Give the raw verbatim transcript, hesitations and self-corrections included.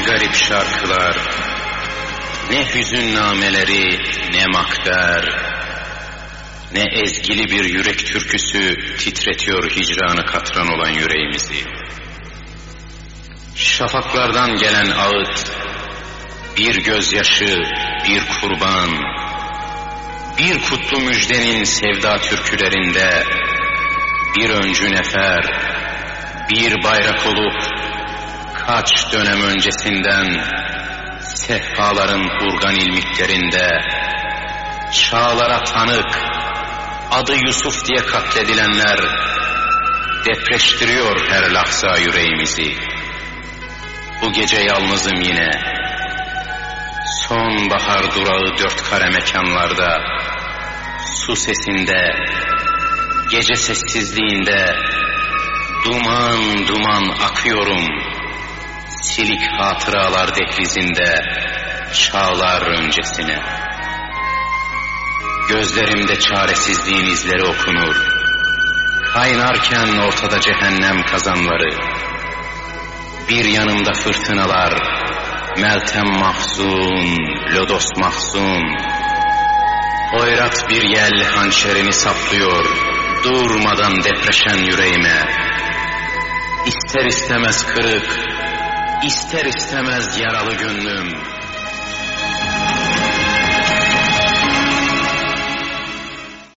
garip şarkılar, ne hüzün nameleri, ne makber, ne ezgili bir yürek türküsü titretiyor hicranı katran olan yüreğimizi. Şafaklardan gelen ağıt, bir gözyaşı, bir kurban, bir kutlu müjdenin sevda türkülerinde, bir öncü nefer, bir bayrak olup, kaç dönem öncesinden, sehpaların urgan ilmiklerinde, çağlara tanık, adı Yusuf diye katledilenler, depreştiriyor her lahza yüreğimizi. Bu gece yalnızım yine, sonbahar durağı dört kare mekanlarda, su sesinde, gece sessizliğinde, duman duman akıyorum, silik hatıralar dehlizinde, çağlar öncesine. Gözlerimde çaresizliğin izleri okunur, kaynarken ortada cehennem kazanları, bir yanımda fırtınalar, Meltem mahzun, lodos mahzun, hoyrat bir yel hançerini saplıyor, durmadan depreşen yüreğime. İster istemez kırık, ister istemez yaralı gönlüm,